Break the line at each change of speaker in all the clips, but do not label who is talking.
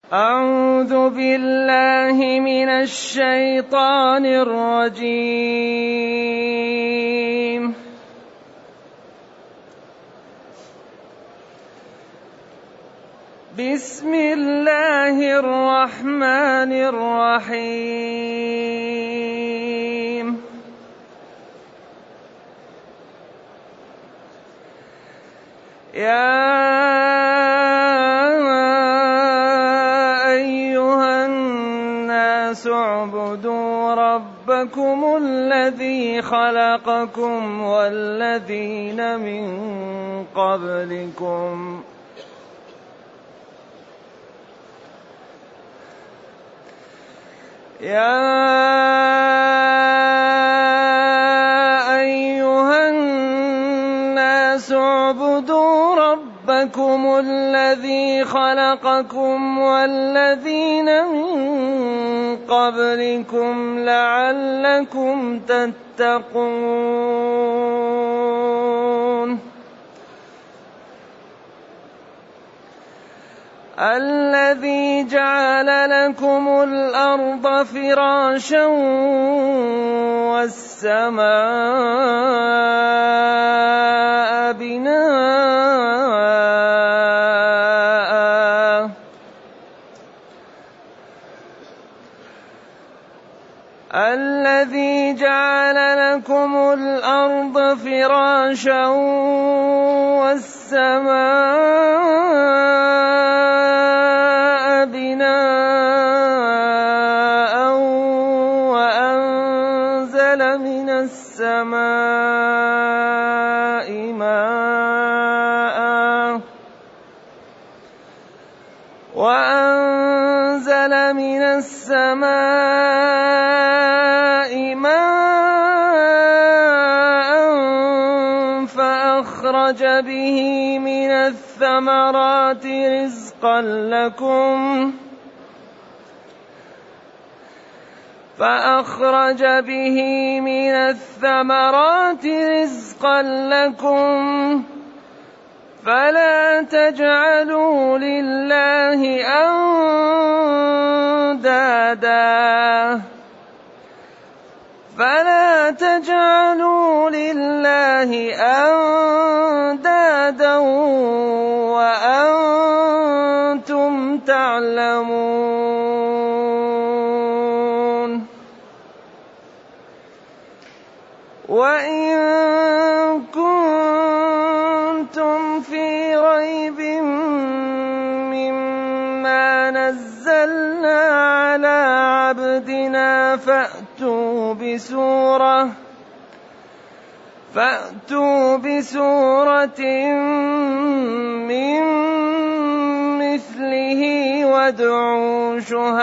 أعوذ بالله من الشيطان الرجيم. بسم الله الرحمن الرحيم. يا أيها الناس اعبدوا ربكم الذي خلقكم والذين من قبلكم الذي خلقكم والذين من قبلكم لعلكم تتقون. الذي جعل لكم الأرض فراشا والسماء بناء. الذي جعل لكم الأرض فراشا والسماء بناء وأنزل من السماء ماء فأخرج به من الثمرات رزقا لكم فلا تجعلوا لله أندادا وأنتم تعلمون. وإن كنتم في ريب مما نزلنا على عبدنا فأتوا بسورة من مثله وادعوا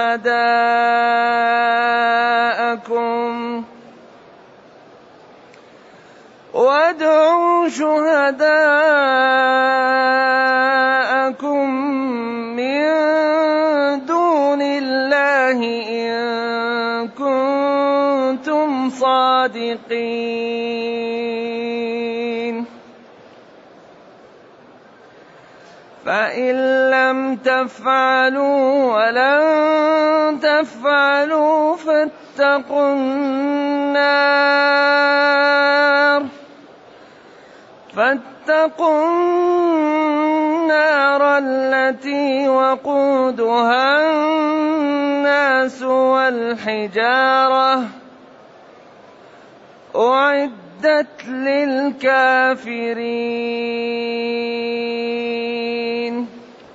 شهداءكم من دون الله إن كنتم صادقين. فإن لم تفعلوا ولن تفعلوا فاتقوا النار التي وقودها الناس والحجارة أعدت للكافرين.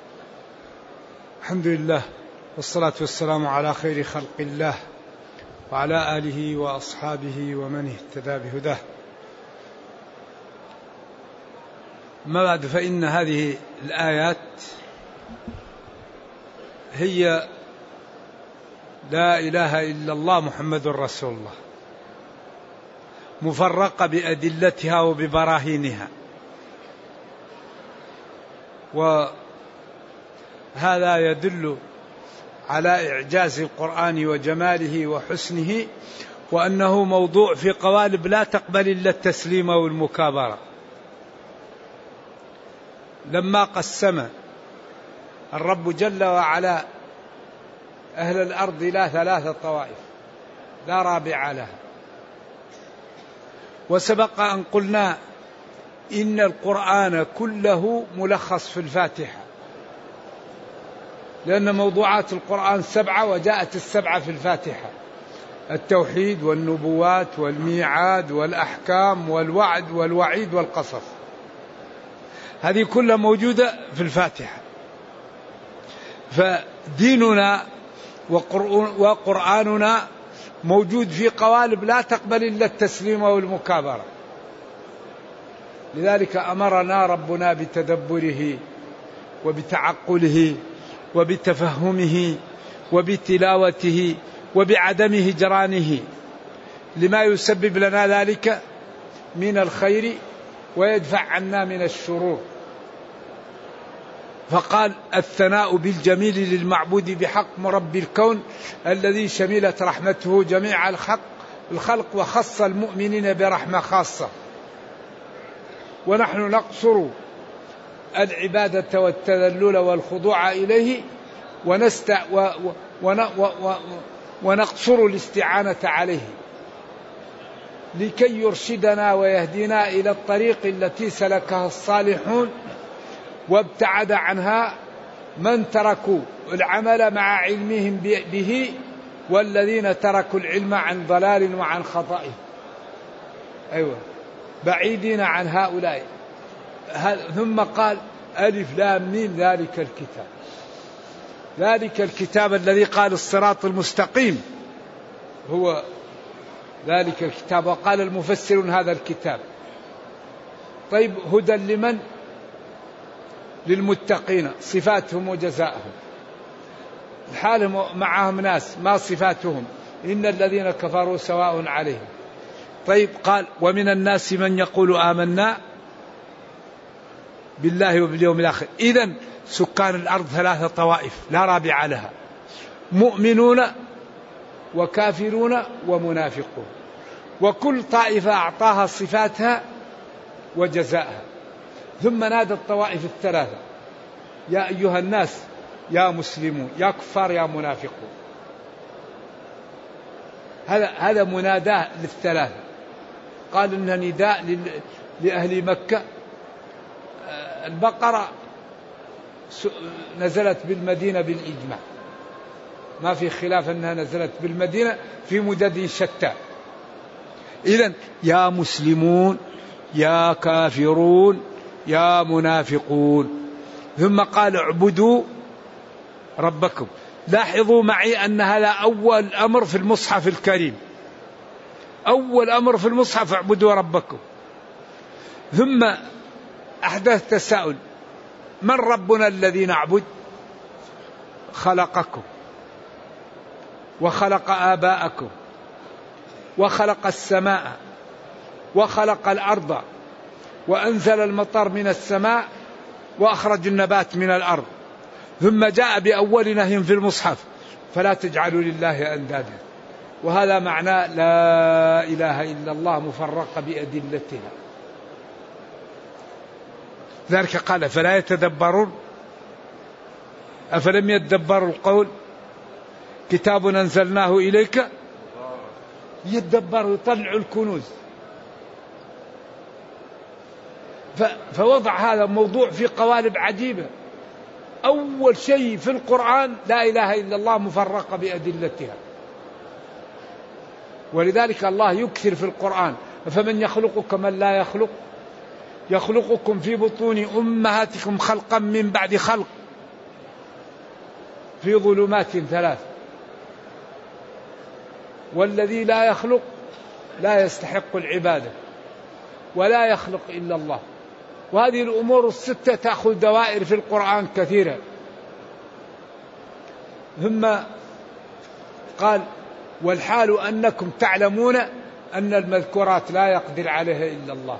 الحمد لله والصلاة والسلام على خير خلق الله وعلى آله وأصحابه ومن اهتدى بهداه. ما بعد، فإن هذه الآيات هي لا إله إلا الله محمد رسول الله، مفرقة بأدلتها وببراهينها، وهذا يدل على إعجاز القرآن وجماله وحسنه، وأنه موضوع في قوالب لا تقبل إلا التسليم والمكابرة. لما قسم الرب جل وعلا أهل الأرض لا 3 طوائف لا رابع لها. وسبق أن قلنا إن القرآن كله ملخص في الفاتحة، لأن موضوعات القرآن 7 وجاءت 7 في الفاتحة: التوحيد والنبوات والميعاد والأحكام والوعد والوعيد والقصص، هذه كلها موجودة في الفاتحة. فديننا وقرآننا موجود في قوالب لا تقبل إلا التسليم والمكابرة. لذلك أمرنا ربنا بتدبره وبتعقله وبتفهمه وبتلاوته وبعدم هجرانه، لما يسبب لنا ذلك من الخير ويدفع عنا من الشرور. فقال: الثناء بالجميل للمعبود بحق مربي الكون الذي شملت رحمته جميع الخلق وخص المؤمنين برحمة خاصة. ونحن نقصر العبادة والتذلل والخضوع إليه ونقصر الاستعانة عليه لكي يرشدنا ويهدينا إلى الطريق التي سلكها الصالحون وابتعد عنها من تركوا العمل مع علمهم به والذين تركوا العلم عن ضلال وعن خطأ. أيوة، بعيدين عن هؤلاء. ثم قال: ألف لام ميم ذلك الكتاب. ذلك الكتاب الذي قال الصراط المستقيم هو ذلك الكتاب. وقال المفسرون: هذا الكتاب. طيب، هدى لمن؟ للمتقين. صفاتهم وجزاءهم. الحال معهم ناس ما صفاتهم: إن الذين كفروا سواء عليهم. طيب، قال: ومن الناس من يقول آمنا بالله وباليوم الآخر. إذن سكان الأرض 3 طوائف لا رابع لها: مؤمنون وكافرون ومنافقون، وكل طائفة أعطاها صفاتها وجزاءها. ثم نادى الطوائف 3: يا أيها الناس، يا مسلمون، يا كفار، يا منافقون. هذا مناداه لل3. قال إنه نداء لأهل مكة. البقرة نزلت بالمدينة بالإجماع، ما في خلاف أنها نزلت بالمدينة في مدد شتى. إذن يا مسلمون، يا كافرون، يا منافقون. ثم قال: اعبدوا ربكم. لاحظوا معي أن هذا أول أمر في المصحف الكريم. أول أمر في المصحف: اعبدوا ربكم. ثم أحدث تساؤل: من ربنا الذي نعبد؟ خلقكم وخلق آباءكم وخلق السماء وخلق الأرض وأنزل المطر من السماء وأخرج النبات من الأرض. ثم جاء بأول نهي في المصحف: فلا تجعلوا لله أندادا. وهذا معنى لا إله إلا الله مفرقة بأدلتها. ذلك قال: فلا يتدبرون، أفلم يتدبروا القول، كتاب أنزلناه إليك يتدبروا، يطلعوا الكنوز. فوضع هذا الموضوع في قوالب عجيبة. أول شيء في القرآن لا إله إلا الله مفرقة بأدلتها. ولذلك الله يكثر في القرآن: فمن يخلق كمن لا يخلق، يخلقكم في بطون أمهاتكم خلقا من بعد خلق في ظلمات 3. والذي لا يخلق لا يستحق العبادة ولا يخلق إلا الله. وهذه الأمور ال6 تأخذ دوائر في القرآن كثيرة. ثم قال: والحال أنكم تعلمون أن المذكورات لا يقدر عليها إلا الله.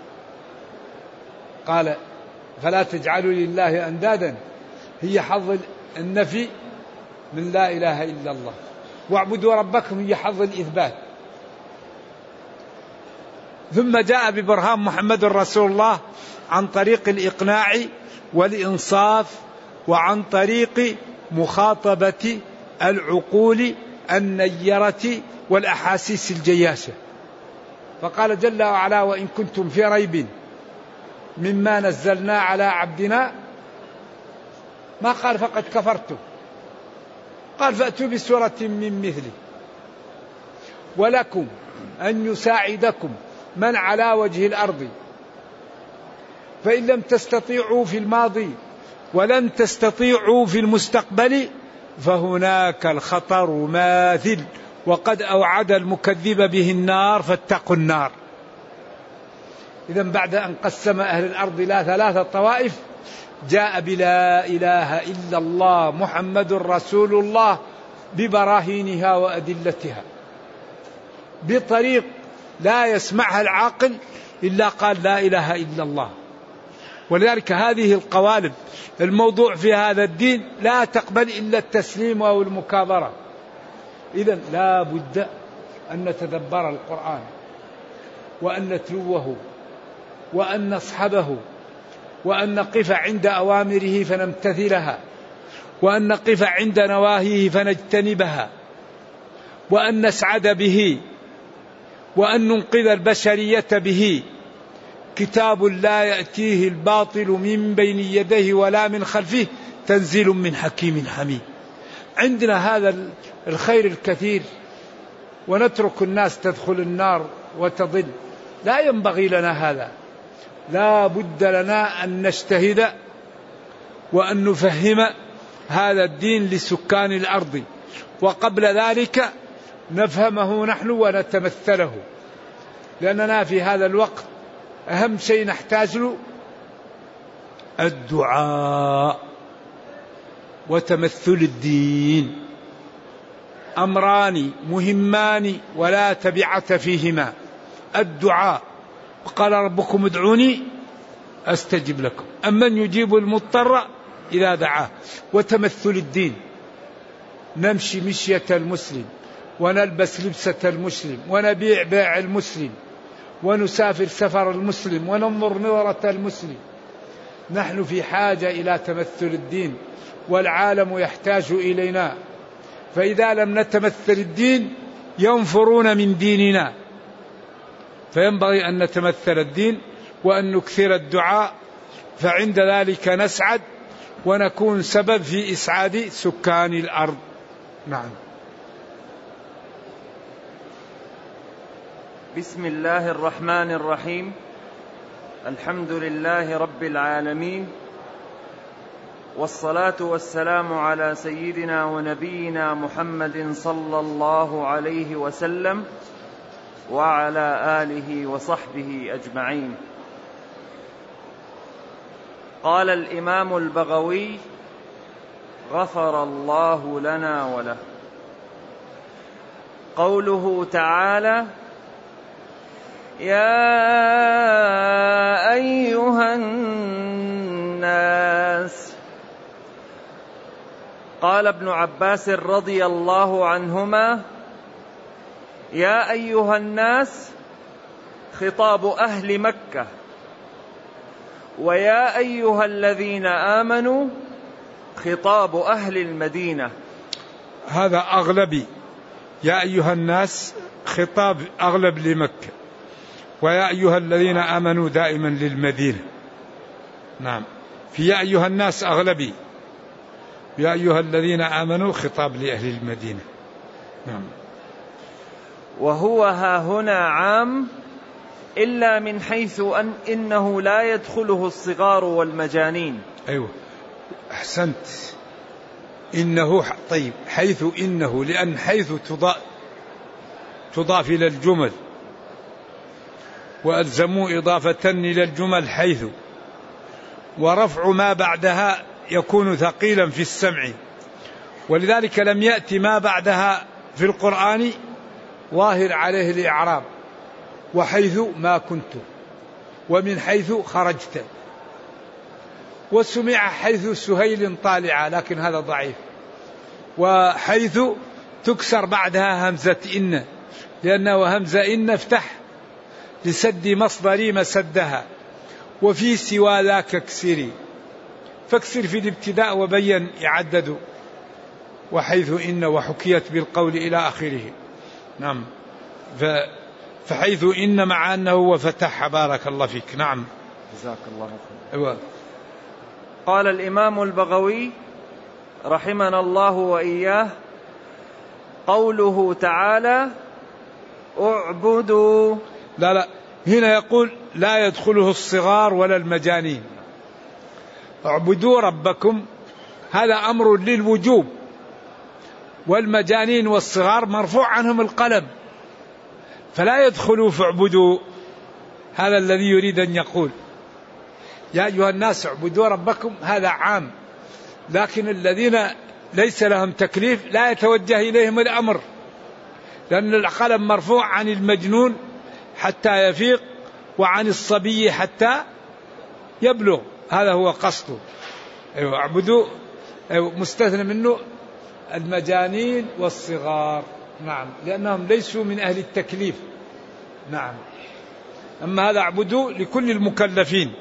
قال: فلا تجعلوا لله أندادا، هي حظ النفي من لا إله إلا الله. واعبدوا ربكم هي حظ الإثبات. ثم جاء ببرهان محمد رسول الله عن طريق الإقناع والإنصاف وعن طريق مخاطبة العقول النيرة والأحاسيس الجياشة. فقال جل وعلا: وإن كنتم في ريب مما نزلنا على عبدنا، ما قال فقد كفرتم، قال فأتوا بسورة من مثله ولكم أن يساعدكم من على وجه الأرض، فإن لم تستطيعوا في الماضي ولن تستطيعوا في المستقبل فهناك الخطر ماثل، وقد أوعد المكذب به النار فاتقوا النار. إذن بعد أن قسم أهل الأرض إلى 3 طوائف جاء بلا إله إلا الله محمد رسول الله ببراهينها وأدلتها بطريق لا يسمعها العاقل إلا قال لا إله إلا الله. ولذلك هذه القوالب الموضوع في هذا الدين لا تقبل إلا التسليم أو المكابرة. إذن لا بد أن نتدبر القرآن وأن نتلوه وأن نصحبه وأن نقف عند أوامره فنمتثلها وأن نقف عند نواهيه فنجتنبها وأن نسعد به وأن ننقذ البشرية به. كتاب لا يأتيه الباطل من بين يديه ولا من خلفه تنزيل من حكيم حميد. عندنا هذا الخير الكثير ونترك الناس تدخل النار وتضل، لا ينبغي لنا هذا. لا بد لنا أن نجتهد وأن نفهم هذا الدين لسكان الأرض، وقبل ذلك نفهمه نحن ونتمثله، لأننا في هذا الوقت أهم شيء نحتاج له الدعاء وتمثل الدين، أمران مهمان ولا تبعة فيهما. الدعاء قال ربكم ادعوني أستجب لكم، أمن يجيب المضطر إذا دعاه. وتمثل الدين، نمشي مشية المسلم ونلبس لبسة المسلم ونبيع بيع المسلم ونسافر سفر المسلم وننظر نظرة المسلم. نحن في حاجة إلى تمثل الدين والعالم يحتاج إلينا، فإذا لم نتمثل الدين ينفرون من ديننا. فينبغي أن نتمثل الدين وأن نكثر الدعاء، فعند ذلك نسعد ونكون سبب في إسعاد سكان الأرض. نعم.
بسم الله الرحمن الرحيم. الحمد لله رب العالمين، والصلاة والسلام على سيدنا ونبينا محمد صلى الله عليه وسلم وعلى آله وصحبه أجمعين. قال الإمام البغوي غفر الله لنا وله. قوله تعالى: يا أيها الناس. قال ابن عباس رضي الله عنهما: يا أيها الناس خطاب أهل مكة، ويا أيها الذين آمنوا خطاب أهل المدينة.
هذا أغلبي، يا أيها الناس خطاب أغلب لمكة، ويا أيها الذين آمنوا دائما للمدينة. نعم، في يا أيها الناس أغلبي، يا أيها الذين آمنوا خطاب لأهل المدينة. نعم.
وهو ها هنا عام إلا من حيث إنه لا يدخله الصغار والمجانين.
أيوة أحسنت. إنه طيب، حيث إنه، لأن حيث تضاف إلى الجمل، وألزموا إضافة إلى الجمل حيث، ورفع ما بعدها يكون ثقيلا في السمع، ولذلك لم يأتي ما بعدها في القرآن ظاهر عليه الإعراب. وحيث ما كنت، ومن حيث خرجت، وسمع حيث سهيل طالعة، لكن هذا ضعيف. وحيث تكسر بعدها همزة إن، لأنه همزة إن افتح لسد مصدري مسدها، وفي سوى ذاك اكسري، فاكسر في الابتداء وبين يعدد. وحيث إن وحكيت بالقول إلى آخره. نعم. فحيث إن مع أنه وفتح. بارك الله فيك. نعم.
جزاك الله خير. قال الإمام البغوي رحمنا الله وإياه: قوله تعالى اعبدوا.
لا هنا يقول لا يدخله الصغار ولا المجانين. اعبدوا ربكم هذا أمر للوجوب، والمجانين والصغار مرفوع عنهم القلم، فلا يدخلوا فاعبدوا. هذا الذي يريد أن يقول يا أيها الناس اعبدوا ربكم هذا عام، لكن الذين ليس لهم تكليف لا يتوجه إليهم الأمر، لأن القلم مرفوع عن المجنون حتى يفيق وعن الصبي حتى يبلغ. هذا هو قصده. اعبدوا مستثنى منه المجانين والصغار. نعم، لأنهم ليسوا من أهل التكليف. نعم. أما هذا اعبدوا لكل المكلفين.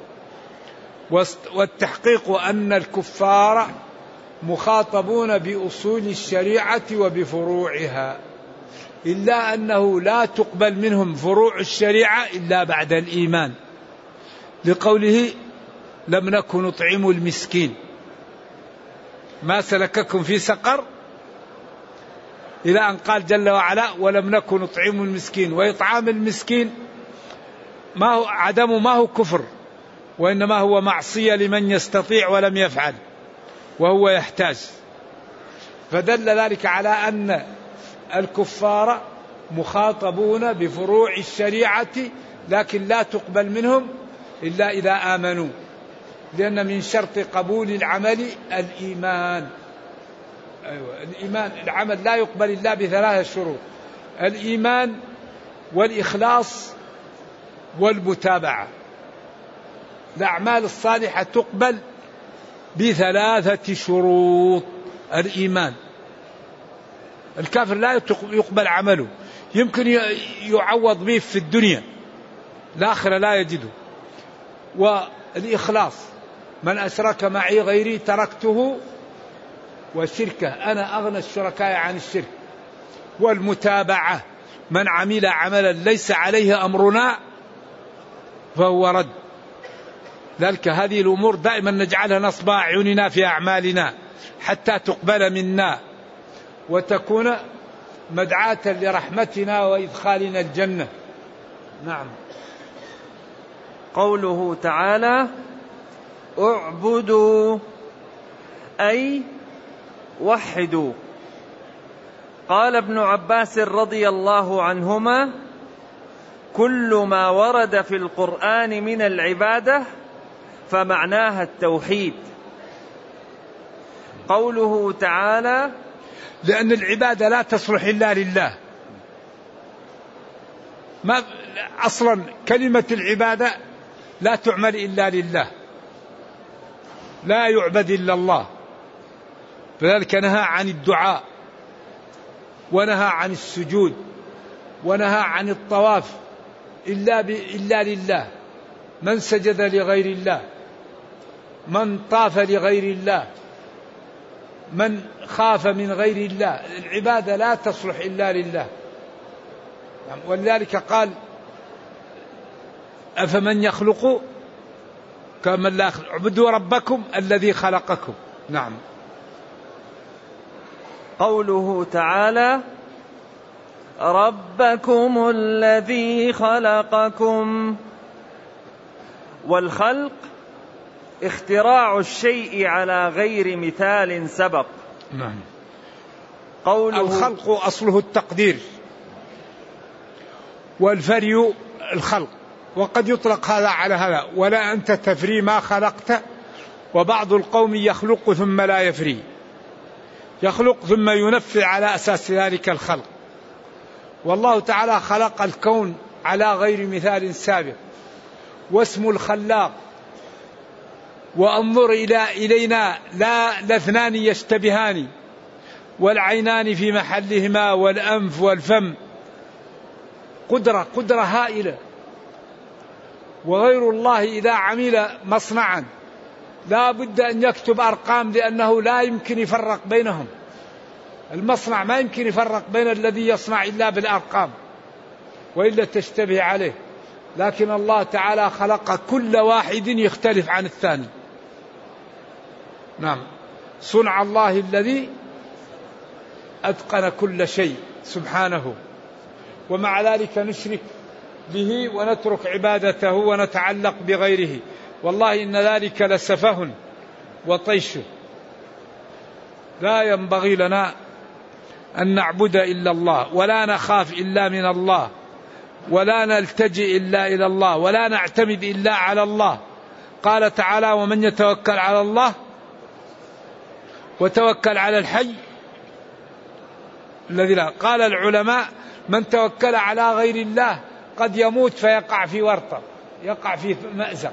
والتحقيق أن الكفار مخاطبون بأصول الشريعة وبفروعها، إلا أنه لا تقبل منهم فروع الشريعة إلا بعد الإيمان، لقوله لم نكن نطعم المسكين. ما سلككم في سقر، إلى أن قال جل وعلا ولم نكن نطعم المسكين. وإطعام المسكين ما هو عدم، ما هو كفر، وإنما هو معصية لمن يستطيع ولم يفعل وهو يحتاج. فدل ذلك على أن الكفار مخاطبون بفروع الشريعة، لكن لا تقبل منهم إلا إذا آمنوا، لأن من شرط قبول العمل الإيمان. الإيمان، العمل لا يقبل إلا بثلاثة شروط: الإيمان والإخلاص والمتابعة. الأعمال الصالحة تقبل بثلاثة شروط: الإيمان، الكافر لا يقبل عمله، يمكن يعوض به في الدنيا، الآخرة لا يجده. والإخلاص، من أشرك معي غيري تركته وشركه، أنا أغنى الشركاء عن الشرك. والمتابعة، من عمل عملا ليس عليه أمرنا فهو رد. ذلك هذه الأمور دائما نجعلها نصب أعيننا في أعمالنا حتى تقبل منا وتكون مدعاة لرحمتنا وإدخالنا الجنة. نعم.
قوله تعالى اعبدوا أي وحدوا. قال ابن عباس رضي الله عنهما: كل ما ورد في القرآن من العبادة فمعناها التوحيد. قوله تعالى
لأن العبادة لا تصلح إلا لله. ما أصلا كلمة العبادة لا تعمل إلا لله، لا يعبد إلا الله. فذلك نهى عن الدعاء، ونهى عن السجود، ونهى عن الطواف إلا لله. من سجد لغير الله، من طاف لغير الله، من خاف من غير الله، العبادة لا تصلح إلا لله. ولذلك قال أفمن يخلق كمن لا يخلق، اعبدوا ربكم الذي خلقكم. نعم.
قوله تعالى ربكم الذي خلقكم. والخلق اختراع الشيء على غير مثال سبق.
نعم.
قوله
الخلق أصله التقدير، والفري الخلق، وقد يطلق هذا على هذا: ولا أنت تفري ما خلقت. وبعض القوم يخلق ثم لا يفري، يخلق ثم ينفذ على أساس ذلك الخلق. والله تعالى خلق الكون على غير مثال سابق، واسم الخلاق. وانظر إلينا لا الاثنان يشتبهان، والعينان في محلهما، والأنف والفم. قدرة هائلة. وغير الله إذا عمل مصنعا لا بد أن يكتب أرقام، لأنه لا يمكن يفرق بينهم، المصنع ما يمكن يفرق بين الذي يصنع إلا بالأرقام وإلا تشتبه عليه، لكن الله تعالى خلق كل واحد يختلف عن الثاني. نعم، صنع الله الذي أتقن كل شيء سبحانه، ومع ذلك نشرك به ونترك عبادته ونتعلق بغيره، والله إن ذلك لسفه وطيش. لا ينبغي لنا أن نعبد إلا الله، ولا نخاف إلا من الله، ولا نلتجئ إلا إلى الله، ولا نعتمد إلا على الله. قال تعالى: ومن يتوكل على الله وتوكل على الحي الذي لا. قال العلماء: من توكل على غير الله قد يموت فيقع في ورطة، يقع في مأزق.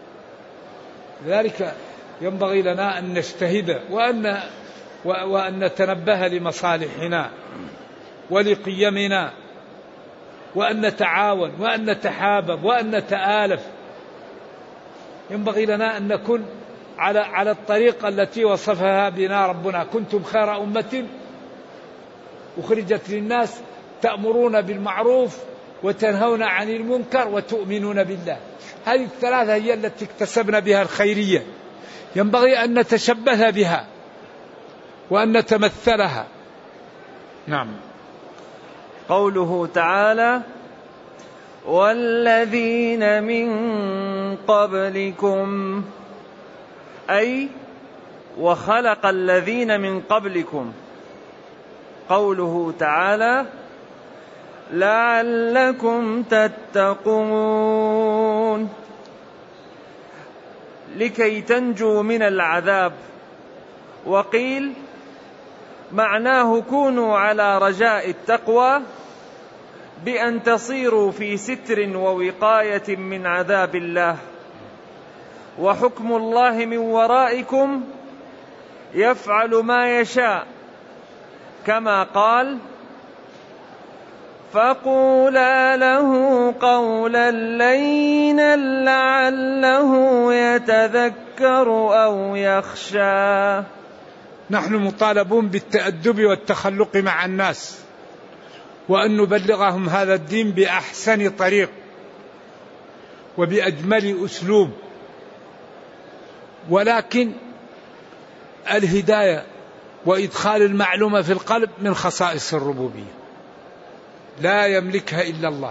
لذلك ينبغي لنا أن نجتهد وأن نتنبه لمصالحنا ولقيمنا، وأن نتعاون وأن نتحابب وأن نتآلف. ينبغي لنا أن نكون على الطريقة التي وصفها بنا ربنا: كنتم خير أمة أخرجت للناس تأمرون بالمعروف وتنهون عن المنكر وتؤمنون بالله. هذه الثلاثة هي التي اكتسبنا بها الخيرية، ينبغي أن نتشبه بها وأن نتمثلها. نعم.
قوله تعالى: والذين من قبلكم، أي وخلق الذين من قبلكم. قوله تعالى: لعلكم تتقون، لكي تنجوا من العذاب. وقيل معناه كونوا على رجاء التقوى بأن تصيروا في ستر ووقاية من عذاب الله، وحكم الله من ورائكم يفعل ما يشاء، كما قال: فقولا له قولا لينا لعله يتذكر أو يخشى.
نحن مطالبون بالتأدب والتخلق مع الناس، وأن نبلغهم هذا الدين بأحسن طريق وبأجمل أسلوب. ولكن الهداية وإدخال المعلومة في القلب من خصائص الربوبية، لا يملكها إلا الله.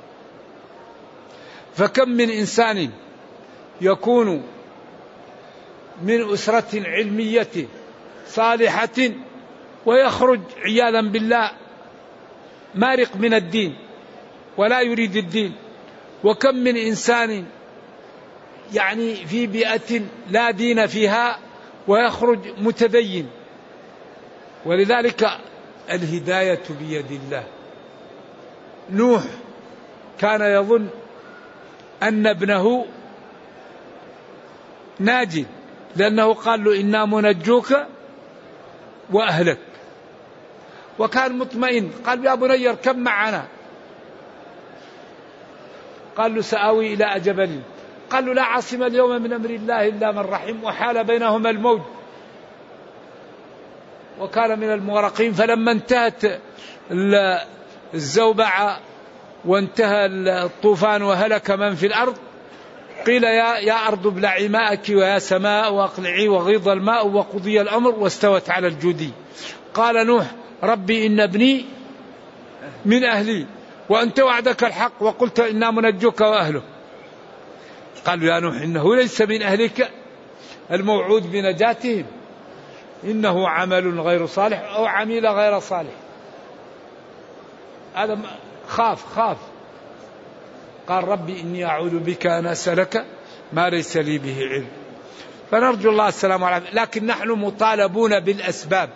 فكم من إنسان يكون من أسرة علمية صالحة ويخرج عياذا بالله مارق من الدين ولا يريد الدين، وكم من إنسان يعني في بيئة لا دين فيها ويخرج متدين. ولذلك الهداية بيد الله. نوح كان يظن أن ابنه ناجٍ، لأنه قال له: إنا منجوك وأهلك، وكان مطمئن. قال: يا بني اركب معنا. قال له: سآوي إلى جبل. قال له: لا عاصم اليوم من أمر الله إلا من رحم، وحال بينهما الموج وكان من المغرقين. فلما انتهت الزوبعة وانتهى الطوفان وهلك من في الأرض، قيل: يا أرض ابلعي ماءك ويا سماء واقلعي وغيض الماء وقضي الأمر واستوت على الجودي. قال نوح: ربي إن ابني من أهلي وأنت وعدك الحق وقلت إنا منجوك وأهله. قالوا: يا نوح إنه ليس من أهلك الموعود بنجاتهم، إنه عمل غير صالح أو عمل غير صالح. هذا خاف. قال: ربي إني أعوذ بك أن أسألك ما ليس لي به علم. فنرجو الله السلام عليكم. لكن نحن مطالبون بالأسباب.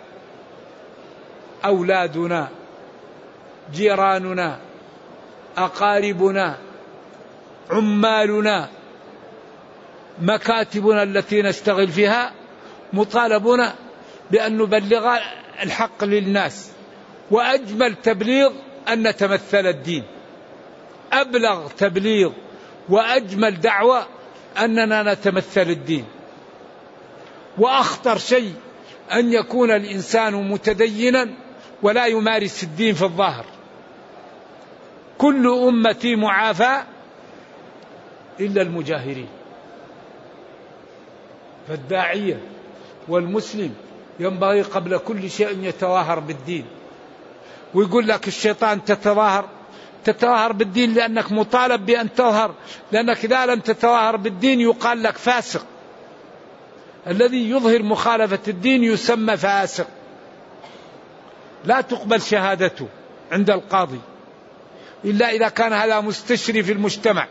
أولادنا، جيراننا، أقاربنا، عمالنا، مكاتبنا التي نشتغل فيها، مطالبون بأن نبلغ الحق للناس. وأجمل تبليغ أن نتمثل الدين. أبلغ تبليغ وأجمل دعوة أننا نتمثل الدين. وأخطر شيء أن يكون الإنسان متدينا ولا يمارس الدين في الظاهر. كل أمتي معافى إلا المجاهرين. فالداعية والمسلم ينبغي قبل كل شيء أن يتظاهر بالدين. ويقول لك الشيطان تتظاهر بالدين لأنك مطالب بأن تظهر، لأنك إذا لم تتظاهر بالدين يقال لك فاسق. الذي يظهر مخالفة الدين يسمى فاسق، لا تقبل شهادته عند القاضي إلا إذا كان هذا مستشري في المجتمع.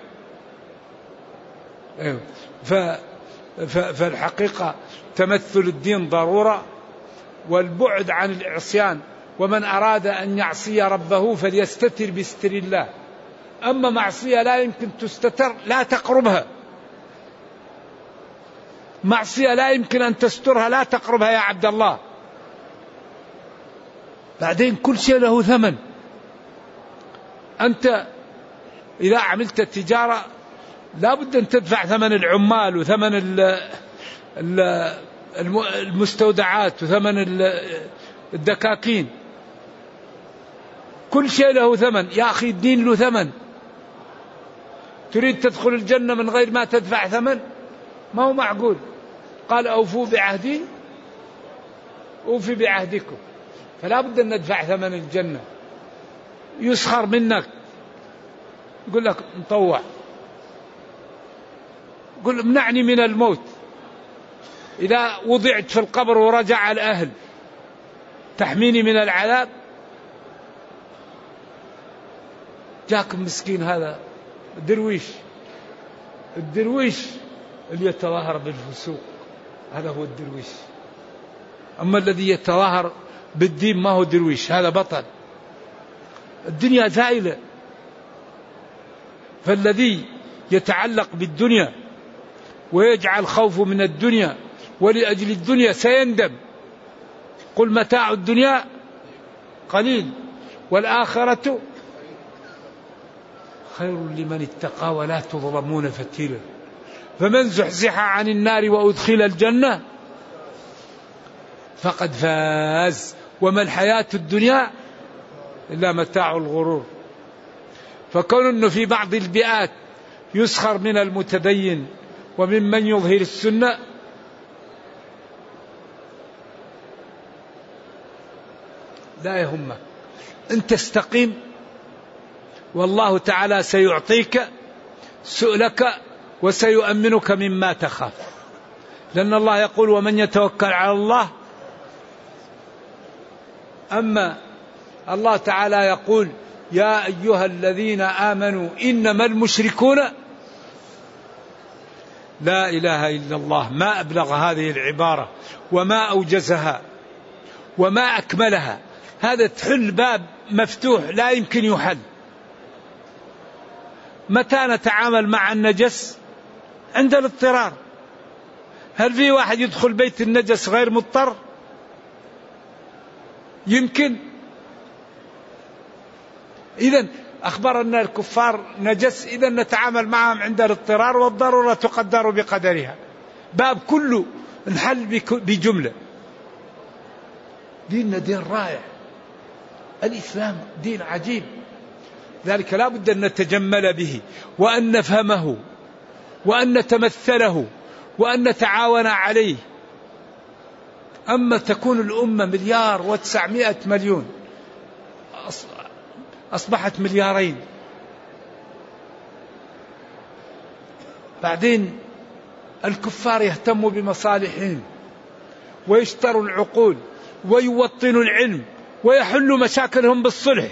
فالحقيقة تمثل الدين ضرورة، والبعد عن العصيان. ومن أراد أن يعصي ربه فليستتر بستر الله. أما معصية لا يمكن تستتر لا تقربها، معصية لا يمكن أن تسترها لا تقربها يا عبد الله. بعدين كل شيء له ثمن. أنت إذا عملت التجارة لا بد أن تدفع ثمن العمال وثمن المستودعات وثمن الدكاكين. كل شيء له ثمن يا أخي. الدين له ثمن. تريد تدخل الجنة من غير ما تدفع ثمن؟ ما هو معقول. قال أوفوا بعهدي أوفي بعهدكم. فلا بد أن ندفع ثمن الجنة. يسخر منك، يقول لك مطوع، يقول امنعني من الموت. إذا وضعت في القبر ورجع الأهل تحميني من العذاب. جاك مسكين هذا الدرويش اللي يتظاهر بالفسوق، هذا هو الدرويش. أما الذي يتظاهر بالدين ما هو درويش، هذا بطل. الدنيا زائلة. فالذي يتعلق بالدنيا ويجعل خوفه من الدنيا ولأجل الدنيا سيندم. قل متاع الدنيا قليل والآخرة خير لمن اتقى ولا تظلمون فتيلا. فمن زحزح عن النار وأدخل الجنة فقد فاز وما الحياة الدنيا إلا متاع الغرور. فكون أنه في بعض البيئات يسخر من المتدين وممن يظهر السنة لا يهمك. أنت استقيم والله تعالى سيعطيك سؤلك وسيؤمنك مما تخاف. لأن الله يقول ومن يتوكل على الله. أما الله تعالى يقول يا أيها الذين آمنوا إنما المشركون لا إله إلا الله. ما أبلغ هذه العبارة وما أوجزها وما أكملها. هذا تحل باب مفتوح لا يمكن يحل. متى نتعامل مع النجس؟ عند الاضطرار. هل في واحد يدخل بيت النجس غير مضطر؟ يمكن. إذن أخبر أن الكفار نجس، إذن نتعامل معهم عند الاضطرار والضرورة تقدر بقدرها. باب كله انحل بجملة. ديننا دين رائع. الإسلام دين عجيب. ذلك لا بد أن نتجمل به وأن نفهمه وأن نتمثله وأن نتعاون عليه. أما تكون الأمة 1,900,000,000 أصبحت 2,000,000,000. بعدين الكفار يهتموا بمصالحهم ويشتروا العقول ويوطنوا العلم ويحلوا مشاكلهم بالصلح.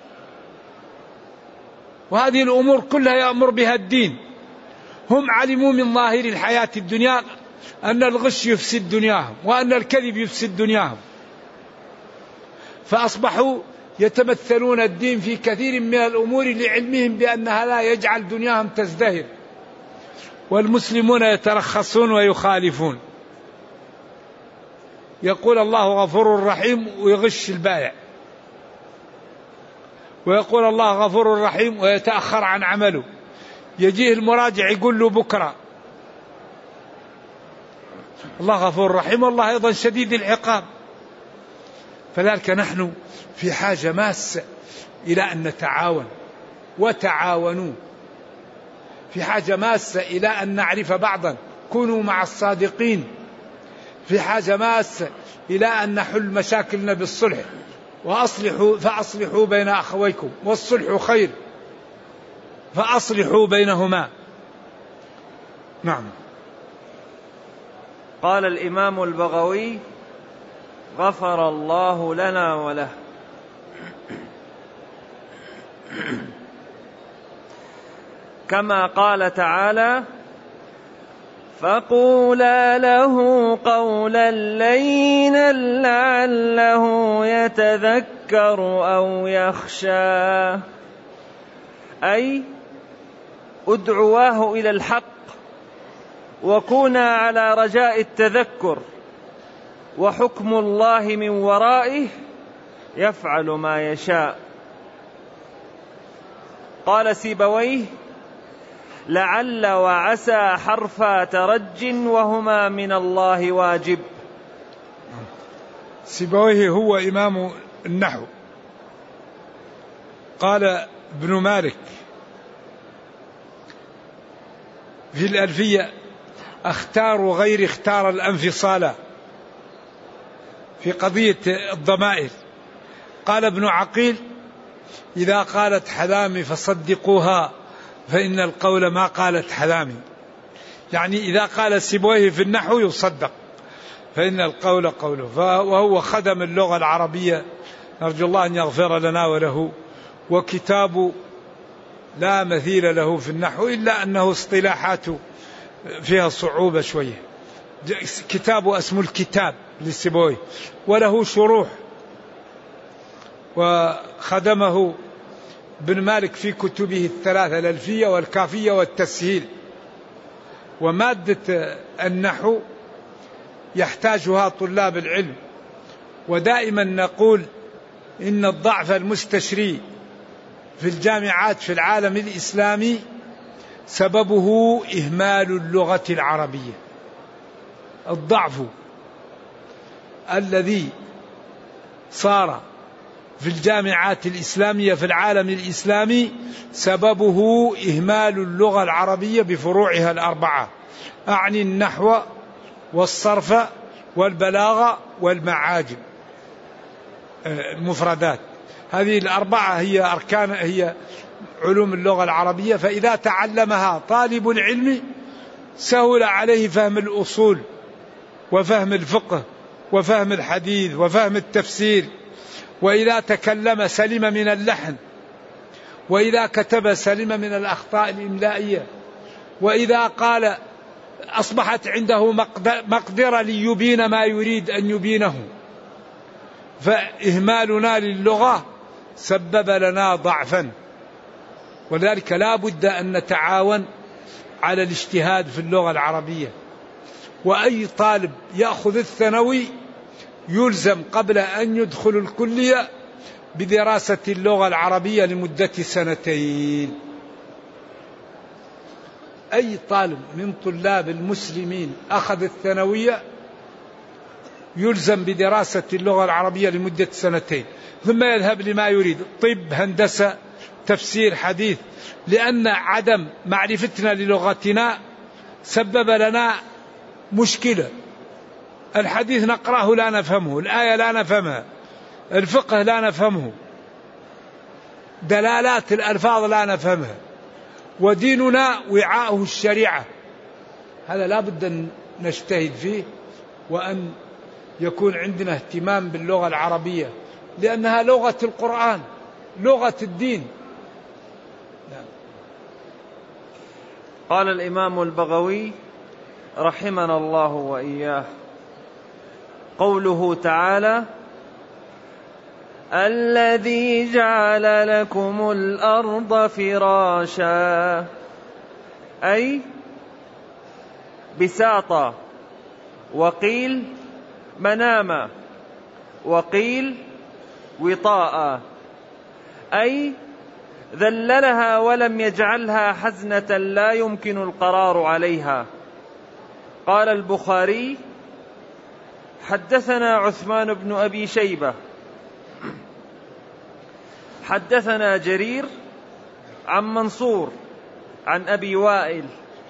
وهذه الأمور كلها يأمر بها الدين. هم علموا من ظاهر الحياة الدنيا أن الغش يفسد دنياهم وأن الكذب يفسد دنياهم، فأصبحوا يتمثلون الدين في كثير من الأمور لعلمهم بأن هذا يجعل دنياهم تزدهر. والمسلمون يترخصون ويخالفون. يقول الله غفور رحيم ويغش البائع، ويقول الله غفور رحيم ويتأخر عن عمله. يجيه المراجع يقول له بكرة. الله غفور رحيم والله أيضا شديد العقاب. فذلك نحن في حاجة ماسة إلى أن نتعاون، وتعاونوا، في حاجة ماسة إلى أن نعرف بعضا، كونوا مع الصادقين، في حاجة ماسة إلى أن نحل مشاكلنا بالصلح، فأصلحوا بين أخويكم، والصلح خير، فأصلحوا بينهما. نعم.
قال الإمام البغوي غفر الله لنا وله. كما قال تعالى فقولا له قولا لينا لعله يتذكر أو يخشى، أي ادعواه إلى الحق وكونا على رجاء التذكر، وحكم الله من ورائه يفعل ما يشاء. قال سيبويه لعل وعسى حرفا ترج وهما من الله واجب.
سيبويه هو إمام النحو. قال ابن مالك في الألفية اختار غير اختار الانفصال في قضية الضمائر. قال ابن عقيل إذا قالت حلامي فصدقوها فإن القول ما قالت حلامي، يعني إذا قال سيبويه في النحو يصدق، فإن القول قوله. وهو خدم اللغة العربية، نرجو الله أن يغفر لنا وله. وكتاب لا مثيل له في النحو، إلا أنه اصطلاحاته فيها صعوبة شوية. كتابه اسمه الكتاب للسيبويه، وله شروح، وخدمه ابن مالك في كتبه الثلاثة، الألفية والكافية والتسهيل. ومادة النحو يحتاجها طلاب العلم، ودائما نقول إن الضعف المستشري في الجامعات في العالم الإسلامي سببه إهمال اللغة العربية. الضعف الذي صار في الجامعات الإسلامية في العالم الإسلامي سببه إهمال اللغة العربية بفروعها الأربعة، أعني النحو والصرف والبلاغة والمعاجم، المفردات. هذه الأربعة هي أركان، هي علوم اللغة العربية. فإذا تعلمها طالب العلم سهل عليه فهم الأصول وفهم الفقه وفهم الحديث وفهم التفسير. وإذا تكلم سلم من اللحن، وإذا كتب سلم من الأخطاء الإملائية، وإذا قال أصبحت عنده مقدرة ليبين ما يريد أن يبينه. فإهمالنا للغة سبب لنا ضعفا، ولذلك لا بد أن نتعاون على الاجتهاد في اللغة العربية. وأي طالب يأخذ الثانوي يلزم قبل أن يدخل الكلية بدراسة اللغة العربية لمدة 2 أي طالب من طلاب المسلمين أخذ الثانوية يلزم بدراسة اللغة العربية لمدة 2، ثم يذهب لما يريد، طب، هندسة، تفسير، حديث. لأن عدم معرفتنا للغتنا سبب لنا مشكلة. الحديث نقرأه لا نفهمه، الآية لا نفهمها، الفقه لا نفهمه، دلالات الألفاظ لا نفهمها، وديننا وعاءه الشريعة. هذا لا بد أن نجتهد فيه، وأن يكون عندنا اهتمام باللغة العربية، لأنها لغة القرآن، لغة الدين.
قال الإمام البغوي رحمنا الله وإياه: قوله تعالى: الذي جعل لكم الأرض فراشا، أي بساطا، وقيل مناما، وقيل وطاء، أي ذللها ولم يجعلها حزنة لا يمكن القرار عليها. قال البخاري: حدثنا عثمان بن أبي شيبة حدثنا جرير عن منصور عن أبي وائل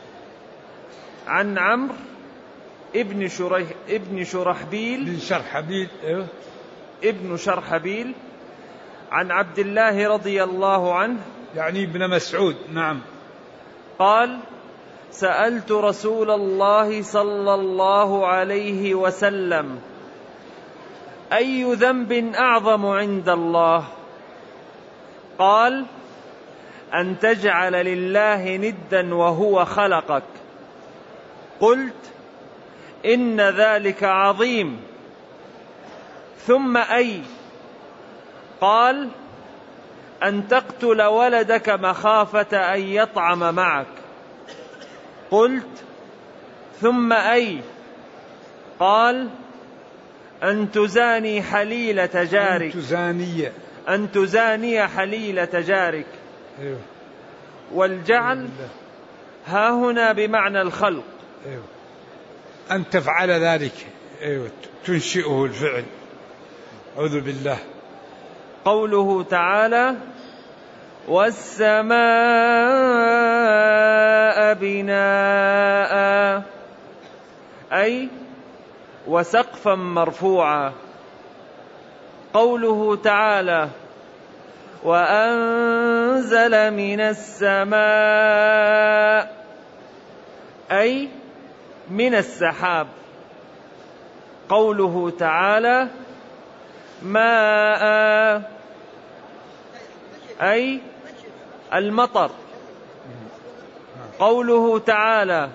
عن عمرو ابن شرحبيل عن عبد الله رضي الله عنه
يعني ابن مسعود. نعم.
قال: سألت رسول الله صلى الله عليه وسلم: أي ذنب أعظم عند الله؟ قال: أن تجعل لله ندا وهو خلقك. قلت: إن ذلك عظيم. ثم أي؟ قال: أن تقتل ولدك مخافة أن يطعم معك. قلت: ثم أي؟ قال: أن تزاني حليلة جارك. أن تزاني حليلة جارك.
أيوه.
والجعل ها هنا بمعنى الخلق.
أيوه. أن تفعل ذلك. أيوه. تنشئه الفعل. أعوذ بالله.
قوله تعالى: والسماء بناء، أي وسقفا مرفوعا. قوله تعالى: وأنزل من السماء، أي من السحاب. قوله تعالى: ماء، أي المطر. قوله تعالى: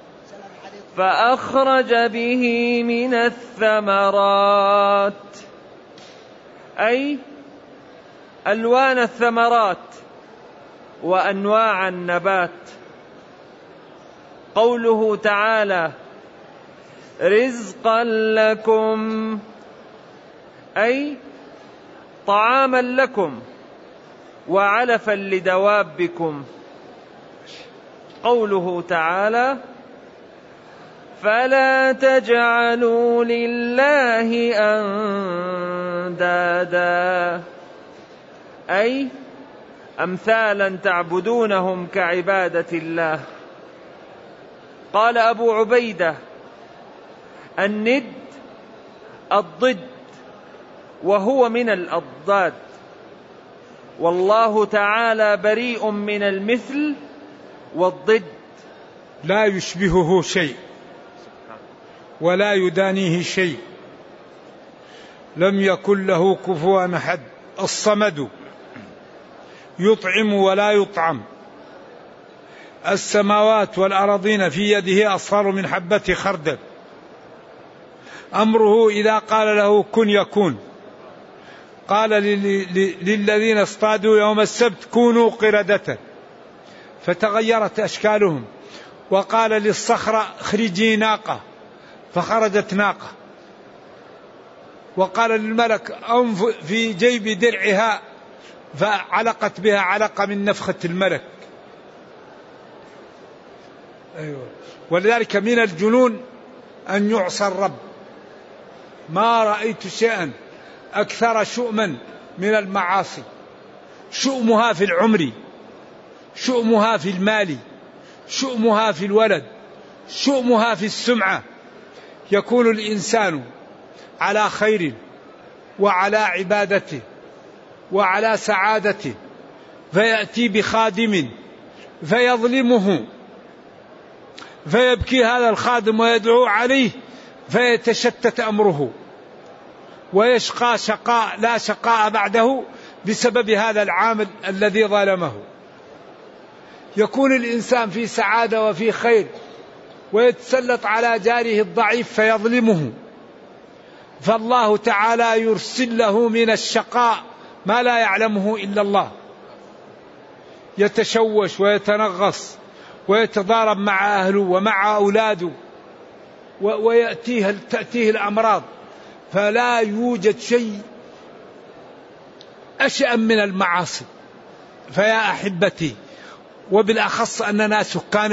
فأخرج به من الثمرات، أي ألوان الثمرات وأنواع النبات. قوله تعالى: رزقا لكم، أي طعاما لكم وعلفا لدوابكم. قوله تعالى: فلا تجعلوا لله أندادا، أي أمثالا تعبدونهم كعبادة الله. قال أبو عبيدة: الند الضد، وهو من الأضداد، والله تعالى بريء من المثل والضد،
لا يشبهه شيء ولا يدانيه شيء، لم يكن له كفوا أحد. الصمد يطعم ولا يطعم. السماوات والأرضين في يده أصغر من حبة خردل. أمره إذا قال له كن يكون. قال للذين اصطادوا يوم السبت كونوا قردة فتغيرت أشكالهم، وقال للصخرة اخرجي ناقة فخرجت ناقة، وقال للملك أنف في جيب درعها فعلقت بها علقة من نفخة الملك. أيوة. ولذلك من الجنون أن يعصى الرب. ما رأيت شيئا أكثر شؤما من المعاصي. شؤمها في العمر، شؤمها في المال، شؤمها في الولد، شؤمها في السمعة. يكون الإنسان على خير وعلى عبادته وعلى سعادته، فيأتي بخادم فيظلمه، فيبكي هذا الخادم ويدعو عليه، فيتشتت أمره ويشقى شقاء لا شقاء بعده بسبب هذا العامل الذي ظلمه. يكون الإنسان في سعادة وفي خير ويتسلط على جاره الضعيف فيظلمه، فالله تعالى يرسل له من الشقاء ما لا يعلمه إلا الله. يتشوش ويتنغص ويتضارب مع أهله ومع أولاده، تأتيه الأمراض. فلا يوجد شيء أشأم من المعاصي. فيا أحبتي، وبالأخص أننا سكان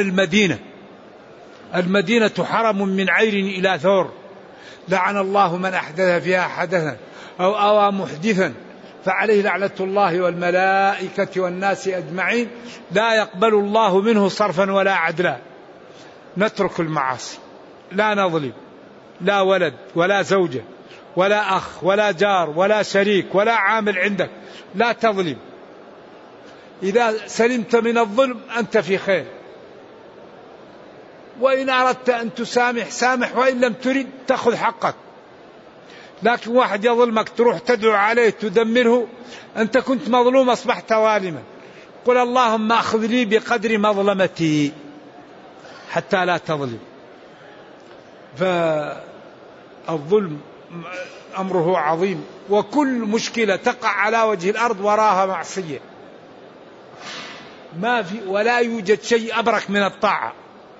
المدينة حرم من عير إلى ثور. لعن الله من أحدث فيها حدثا أو أوى محدثا فعليه لعنة الله والملائكة والناس أجمعين لا يقبل الله منه صرفا ولا عدلا. نترك المعاصي، لا نظلم لا ولد ولا زوجة ولا أخ ولا جار ولا شريك ولا عامل عندك، لا تظلم. إذا سلمت من الظلم أنت في خير. وإن أردت أن تسامح سامح، وإن لم ترد تأخذ حقك. لكن واحد يظلمك تروح تدعو عليه تدمره، أنت كنت مظلوم أصبحت ظالما. قل اللهم أخذ لي بقدر مظلمتي حتى لا تظلم. فالظلم أمره عظيم، وكل مشكلة تقع على وجه الأرض وراها معصية. ما في ولا يوجد شيء أبرك من الطاعة.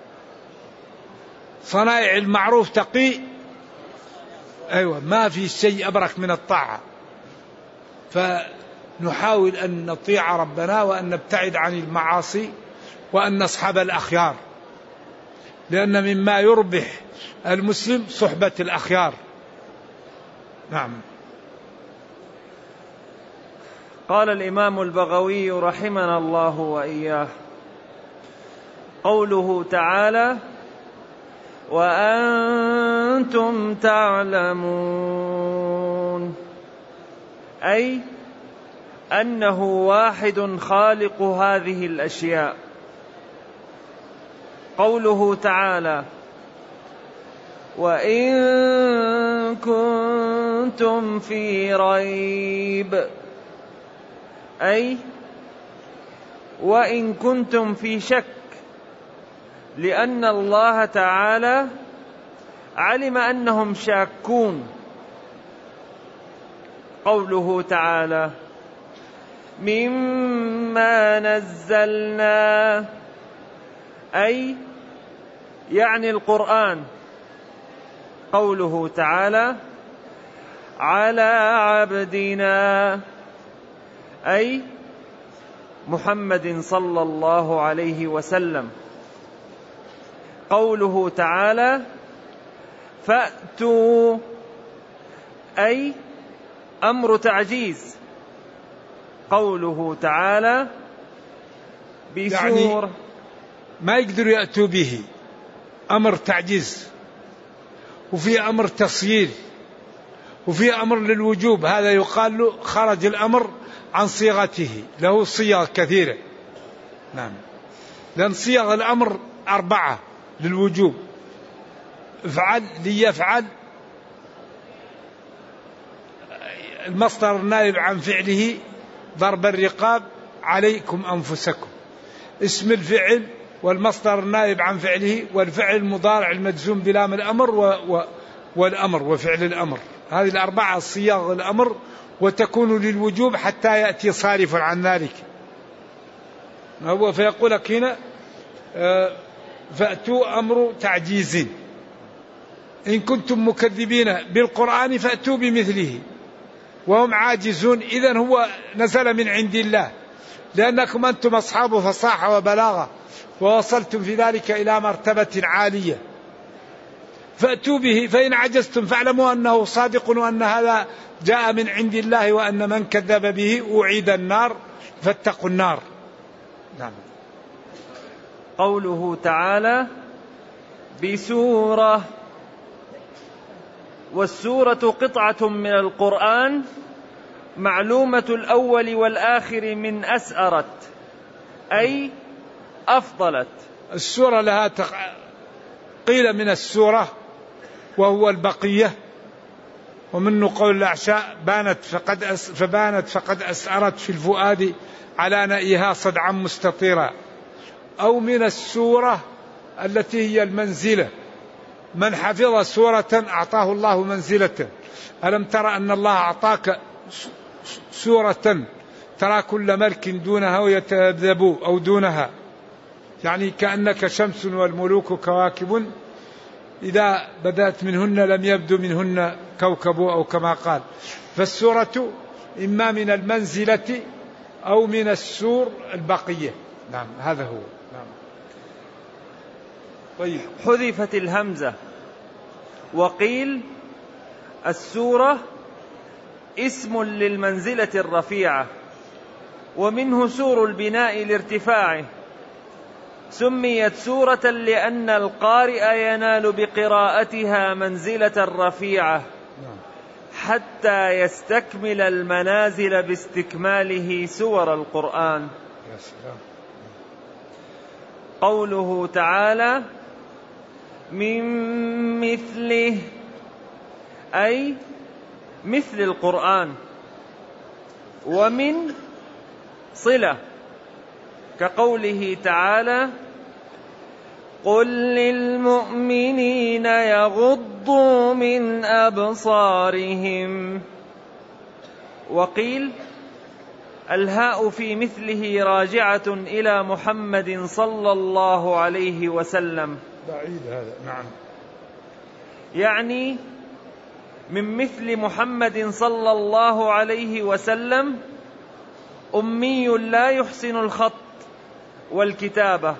صنائع المعروف تقي، أيوة، ما في شيء أبرك من الطاعة. فنحاول أن نطيع ربنا وأن نبتعد عن المعاصي وأن نصحب الأخيار، لأن مما يربح المسلم صحبة الأخيار. نعم.
قال الإمام البغوي رحمنا الله وإياه: قوله تعالى: وأنتم تعلمون، أي أنه واحد خالق هذه الأشياء. قوله تعالى: وإن كنتم في ريب، أي وإن كنتم في شك، لأن الله تعالى علم أنهم شاكون. قوله تعالى: مما نزلنا، أي يعني القرآن. قوله تعالى: على عبدنا، أي محمد صلى الله عليه وسلم. قوله تعالى: فأتوا، أي أمر تعجيز. قوله تعالى:
يعني ما يقدروا يأتوا به، أمر تعجيز، وفي أمر تصيير، وفي أمر للوجوب. هذا يقال له خرج الأمر عن صيغته، له صيغ كثيرة. نعم، لأن صيغ الأمر 4 للوجوب: افعل، ليفعل، المصدر النائب عن فعله ضرب الرقاب، عليكم أنفسكم. اسم الفعل والمصدر النائب عن فعله، والفعل المضارع المجزوم بلام الأمر والأمر وفعل الأمر. هذه 4 صيغ الأمر، وتكون للوجوب حتى يأتي صارف عن ذلك. هو فيقول لك هنا: فأتوا أمر تعجيز. إن كنتم مكذبين بالقرآن فأتوا بمثله، وهم عاجزون. إذن هو نزل من عند الله، لأنكم أنتم أصحاب فصاحة وبلاغة، ووصلتم في ذلك إلى مرتبة عالية. فأتوا به، فإن عجزتم فاعلموا أنه صادق، وأن هذا جاء من عند الله، وأن من كذب به أعيد النار، فاتقوا النار. نعم.
قوله تعالى: بسورة، والسورة قطعة من القرآن معلومة الأول والآخر من أسأرت، أي أفضلت.
السورة لها قيل من السورة وهو البقية، ومنه قول الأعشاء: فبانت فقد أسأرت في الفؤاد على نئها صدعا مستطيرا. أو من السورة التي هي المنزلة، من حفظ سورة أعطاه الله منزلة. ألم ترى أن الله أعطاك سورة ترى كل ملك دونها ويتذبذب أو دونها، يعني كأنك شمس والملوك كواكب، إذا بدأت منهن لم يبدو منهن كوكب، أو كما قال. فالسورة إما من المنزلة أو من السور البقية. نعم، هذا هو. نعم.
طيب. حذفت الهمزة، وقيل السورة اسم للمنزلة الرفيعة، ومنه سور البناء لارتفاعه. سميت سورة لأن القارئ ينال بقراءتها منزلة رفيعة حتى يستكمل المنازل باستكماله سور القرآن. قوله تعالى من مثله، أي مثل القرآن، ومن صلة، كقوله تعالى قل للمؤمنين يغضوا من أبصارهم. وقيل الهاء في مثله راجعة إلى محمد صلى الله عليه وسلم.
بعيد هذا. نعم.
يعني من مثل محمد صلى الله عليه وسلم أمي لا يحسن الخط والكتابة.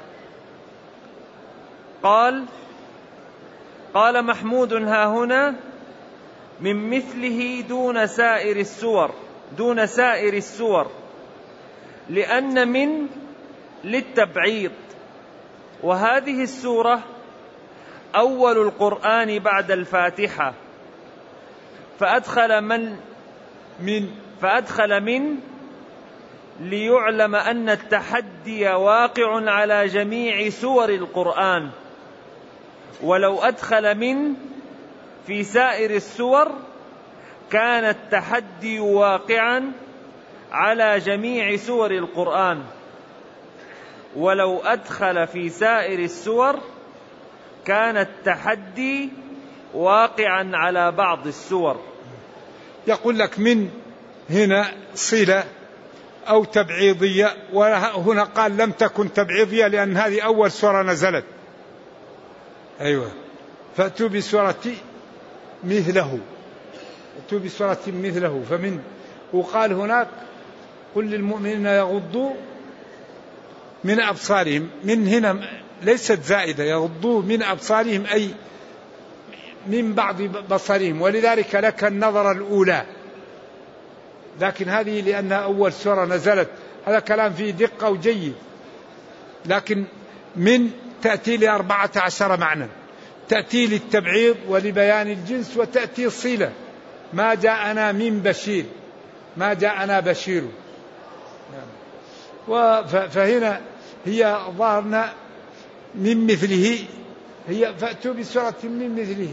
قال محمود هاهنا من مثله دون سائر السور، لأن من للتبعيض، وهذه السورة أول القرآن بعد الفاتحة، فأدخل من ليعلم أن التحدي واقع على جميع سور القرآن، ولو أدخل من في سائر السور كان التحدي واقعا على جميع سور القرآن، ولو أدخل في سائر السور كان التحدي واقعا على بعض السور.
يقول لك من هنا صلة أو تبعيضية، وهنا قال لم تكن تبعيضية لأن هذه أول سورة نزلت. أيوة. فأتوا بسورة مثله، فمن، وقال هناك قل للمؤمنين يغضوا من أبصارهم. من هنا ليست زائدة، يغضوا من أبصارهم أي من بعض بصرهم، ولذلك لك النظر الأولى، لكن هذه لأنها أول سورة نزلت، هذا كلام فيه دقة وجيد. لكن من تأتي ل14 معنى، تأتي للتبعيض ولبيان الجنس، وتأتي الصلة، ما جاءنا من بشير، ما جاءنا بشير. فهنا هي ظهرنا من مثله، هي فأتوا بسورة من مثله،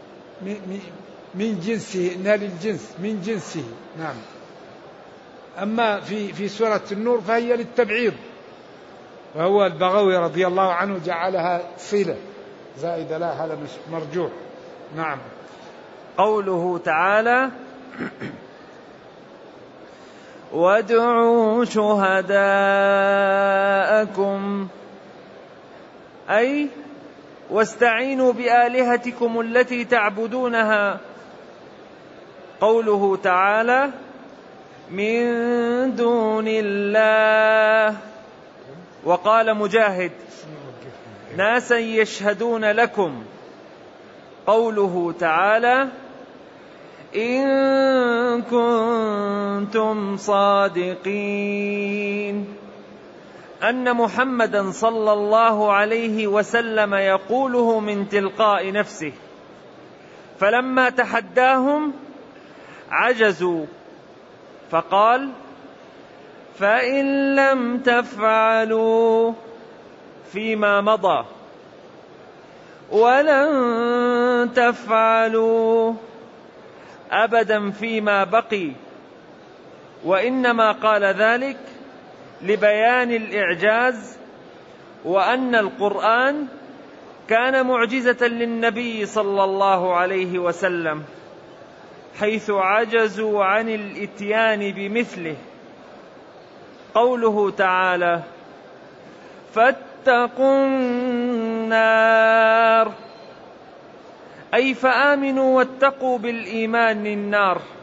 من جنسه، نال الجنس من جنسه. نعم. أما في سورة النور فهي للتبعيض، وهو البغوي رضي الله عنه جعلها صلة زائدة، لا هذا مش مرجوح. نعم.
قوله تعالى وادعوا شهداءكم، أي واستعينوا بآلهتكم التي تعبدونها. قوله تعالى من دون الله. وقال مجاهد ناسا يشهدون لكم. قوله تعالى إن كنتم صادقين، أن محمدا صلى الله عليه وسلم يقوله من تلقاء نفسه، فلما تحداهم عجزوا فقال فإن لم تفعلوا فيما مضى ولن تفعلوا أبدا فيما بقي، وإنما قال ذلك لبيان الإعجاز، وأن القرآن كان معجزة للنبي صلى الله عليه وسلم، حيث عجزوا عن الإتيان بمثله. قوله تعالى فاتقوا النار، أي فآمنوا واتقوا بالإيمان النار،